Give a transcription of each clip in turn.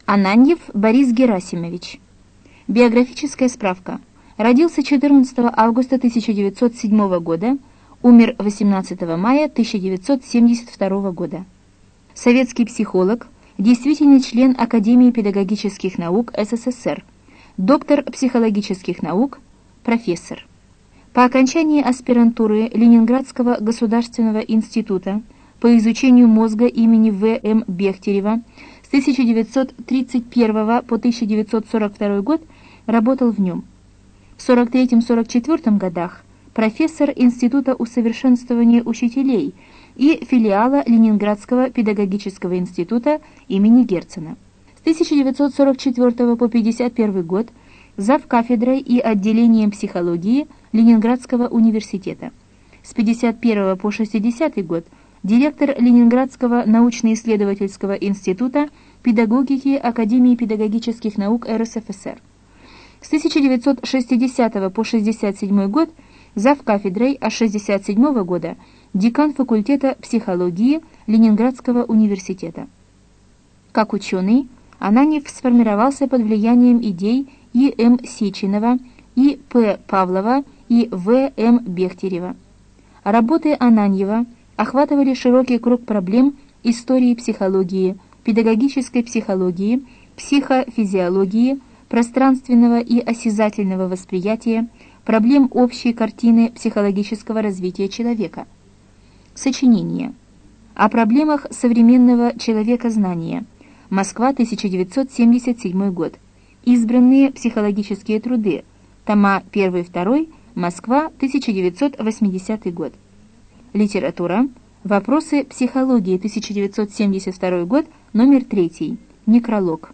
Ананьев Борис Герасимович. Биографическая справка. Родился 14 августа 1907 года, умер 18 мая 1972 года. Советский психолог, действительный член Академии педагогических наук СССР, доктор психологических наук, профессор. По окончании аспирантуры Ленинградского государственного института по изучению мозга имени В.М. Бехтерева с 1931 по 1942 год работал в нем. В 1943-1944 годах профессор Института усовершенствования учителей и филиала Ленинградского педагогического института имени Герцена. С 1944 по 1951 год завкафедрой и отделением психологии Ленинградского университета. С 1951 по 1960 год директор Ленинградского научно-исследовательского института педагогики Академии педагогических наук РСФСР. С 1960 по 1967 год завкафедрой, а с 1967 года декан факультета психологии Ленинградского университета. Как ученый, Ананьев сформировался под влиянием идей И.М. Сеченова, И.П. Павлова и В.М. Бехтерева. Работы Ананьева охватывали широкий круг проблем истории психологии, педагогической психологии, психофизиологии, пространственного и осязательного восприятия, проблем общей картины психологического развития человека. Сочинение. О проблемах современного человекознания. Москва, 1977 год. Избранные психологические труды. Тома 1-2. Москва, 1980 год. Литература. Вопросы психологии, 1972 год, номер 3. Некролог.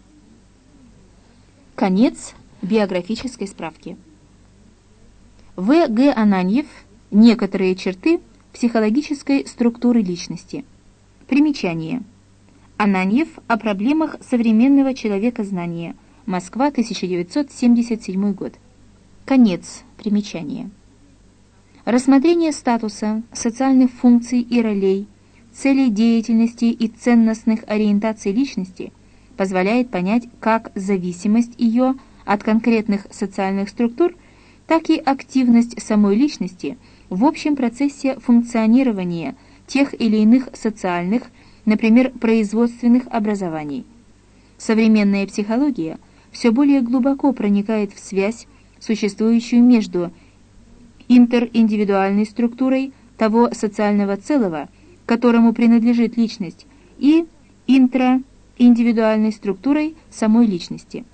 Конец биографической справки. В.Г. Ананьев. Некоторые черты психологической структуры личности. Примечание. Ананьев о проблемах современного человекознания. Москва, 1977 год. Конец примечания. Рассмотрение статуса, социальных функций и ролей, целей деятельности и ценностных ориентаций личности позволяет понять как зависимость ее от конкретных социальных структур, так и активность самой личности в общем процессе функционирования тех или иных социальных, например, производственных образований. Современная психология все более глубоко проникает в связь, существующую между интериндивидуальной структурой того социального целого, которому принадлежит личность, и интраиндивидуальной структурой самой личности.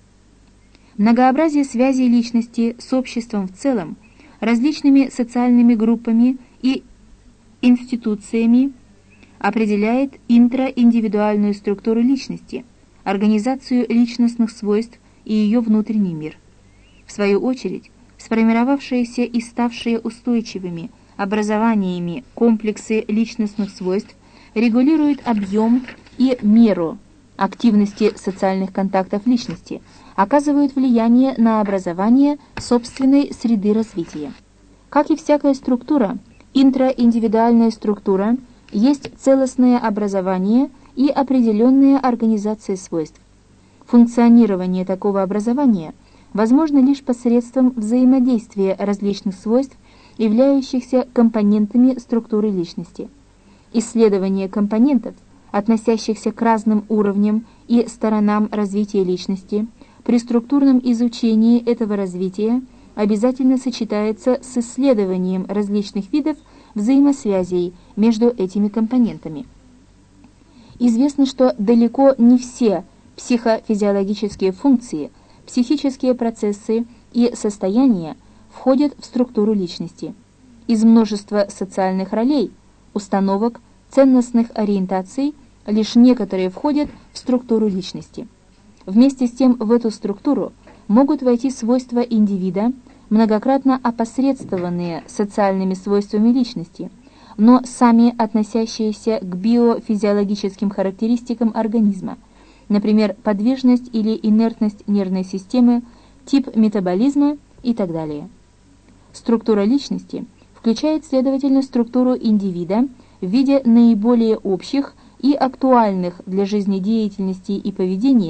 Многообразие связей личности с обществом в целом, различными социальными группами и институциями определяет интраиндивидуальную структуру личности, организацию личностных свойств и ее внутренний мир. В свою очередь, сформировавшиеся и ставшие устойчивыми образованиями комплексы личностных свойств регулируют объем и меру активности социальных контактов личности, оказывают влияние на образование собственной среды развития. Как и всякая структура, интраиндивидуальная структура есть целостное образование и определенная организация свойств. Функционирование такого образования возможно лишь посредством взаимодействия различных свойств, являющихся компонентами структуры личности. Исследование компонентов, относящихся к разным уровням и сторонам развития личности, при структурном изучении этого развития обязательно сочетается с исследованием различных видов взаимосвязей между этими компонентами. Известно, что далеко не все психофизиологические функции, психические процессы и состояния входят в структуру личности. Из множества социальных ролей, установок, ценностных ориентаций лишь некоторые входят в структуру личности. Вместе с тем в эту структуру могут войти свойства индивида, многократно опосредствованные социальными свойствами личности, но сами относящиеся к биофизиологическим характеристикам организма, например, подвижность или инертность нервной системы, тип метаболизма и так далее. Структура личности включает, следовательно, структуру индивида в виде наиболее общих и актуальных для жизнедеятельности и поведения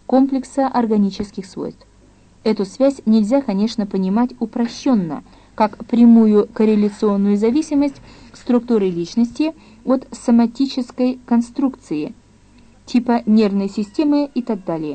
комплекса органических свойств. Эту связь нельзя, конечно, понимать упрощенно, как прямую корреляционную зависимость структуры личности от соматической конструкции, типа нервной системы и так далее.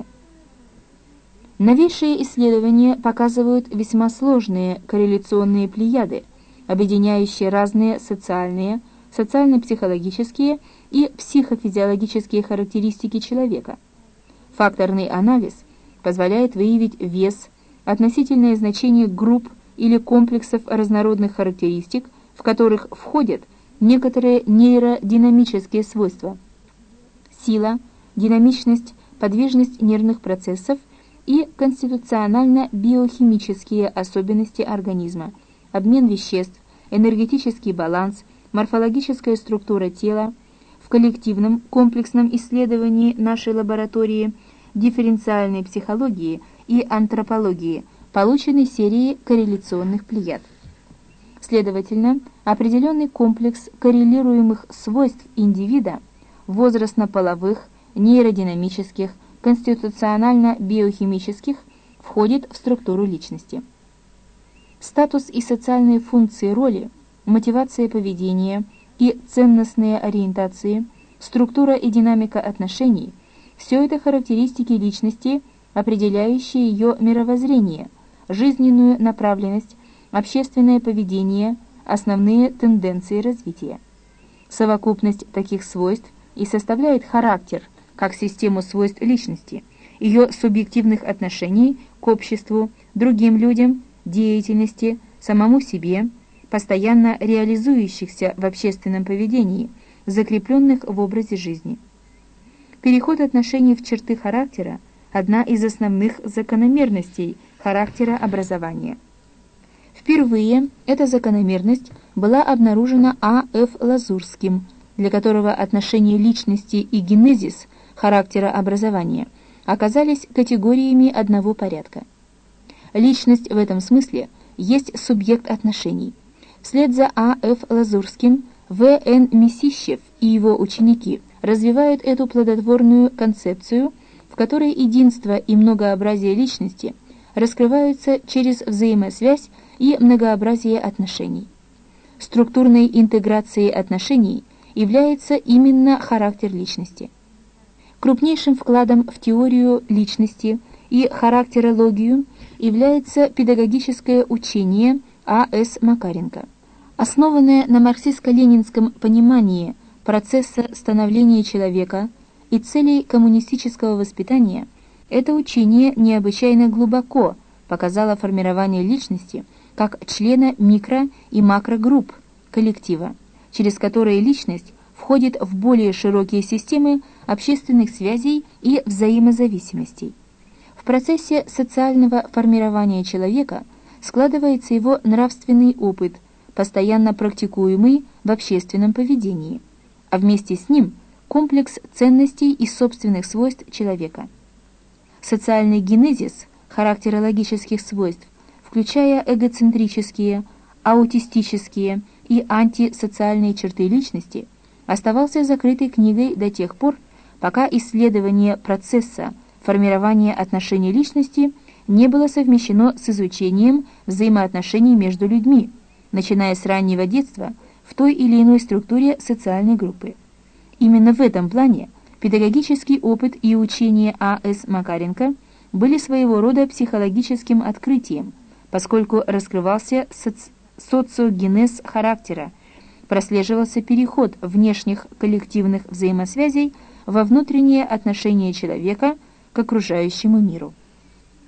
Новейшие исследования показывают весьма сложные корреляционные плеяды, объединяющие разные социальные, социально-психологические и психофизиологические характеристики человека. Факторный анализ позволяет выявить вес, относительное значение групп или комплексов разнородных характеристик, в которых входят некоторые нейродинамические свойства, сила, динамичность, подвижность нервных процессов и конституционально-биохимические особенности организма, обмен веществ, энергетический баланс, морфологическая структура тела. В коллективном комплексном исследовании нашей лаборатории дифференциальной психологии и антропологии получены серии корреляционных плеяд. Следовательно, определенный комплекс коррелируемых свойств индивида, возрастно-половых, нейродинамических, конституционально-биохимических, входит в структуру личности. Статус и социальные функции роли, мотивация поведения и ценностные ориентации, структура и динамика отношений – все это характеристики личности, определяющие ее мировоззрение, жизненную направленность, общественное поведение, основные тенденции развития. Совокупность таких свойств и составляет характер, как систему свойств личности, ее субъективных отношений к обществу, другим людям, деятельности, самому себе, постоянно реализующихся в общественном поведении, закрепленных в образе жизни. Переход отношений в черты характера – одна из основных закономерностей характера образования. Впервые эта закономерность была обнаружена А.Ф. Лазурским, для которого отношения личности и генезис характера образования оказались категориями одного порядка. Личность в этом смысле есть субъект отношений. Вслед за А.Ф. Лазурским В.Н. Месищев и его ученики развивают эту плодотворную концепцию, в которой единство и многообразие личности раскрываются через взаимосвязь и многообразие отношений. Структурной интеграцией отношений является именно характер личности. Крупнейшим вкладом в теорию личности и характерологию является педагогическое учение А.С. Макаренко. Основанное на марксистско-ленинском понимании процесса становления человека и целей коммунистического воспитания, это учение необычайно глубоко показало формирование личности как члена микро- и макрогрупп коллектива, через которые личность входит в более широкие системы общественных связей и взаимозависимостей. В процессе социального формирования человека складывается его нравственный опыт, постоянно практикуемый в общественном поведении, а вместе с ним комплекс ценностей и собственных свойств человека. Социальный генезис характерологических свойств, включая эгоцентрические, аутистические и антисоциальные черты личности, оставался закрытой книгой до тех пор, пока исследование процесса формирования отношений личности не было совмещено с изучением взаимоотношений между людьми, начиная с раннего детства в той или иной структуре социальной группы. Именно в этом плане педагогический опыт и учение А.С. Макаренко были своего рода психологическим открытием, поскольку раскрывался социогенез характера, прослеживался переход внешних коллективных взаимосвязей во внутреннее отношение человека к окружающему миру.